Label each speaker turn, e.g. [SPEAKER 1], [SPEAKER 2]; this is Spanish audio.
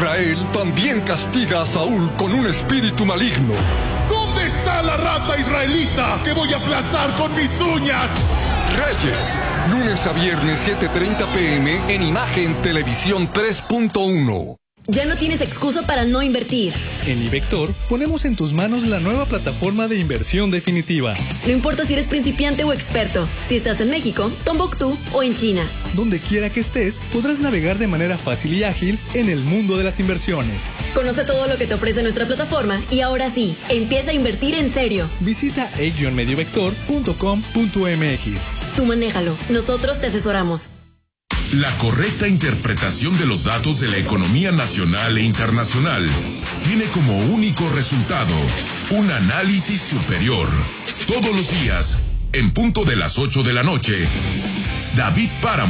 [SPEAKER 1] Israel también castiga a Saúl con un espíritu maligno.
[SPEAKER 2] ¿Dónde está la rata israelita que voy a aplastar con mis uñas?
[SPEAKER 1] Reyes, lunes a viernes 7:30 p.m. en Imagen Televisión 3.1.
[SPEAKER 3] Ya no tienes excusa para no invertir.
[SPEAKER 4] En iVector ponemos en tus manos la nueva plataforma de inversión definitiva.
[SPEAKER 3] No importa si eres principiante o experto, si estás en México, Tombuctú o en China.
[SPEAKER 4] Donde quiera que estés, podrás navegar de manera fácil y ágil en el mundo de las inversiones.
[SPEAKER 3] Conoce todo lo que te ofrece nuestra plataforma y ahora sí, empieza a invertir en serio.
[SPEAKER 4] Visita e-mediovector.com.mx.
[SPEAKER 3] Tú manéjalo, nosotros te asesoramos.
[SPEAKER 5] La correcta interpretación de los datos de la economía nacional e internacional tiene como único resultado un análisis superior. Todos los días, en punto de las 8 de la noche, David Páramo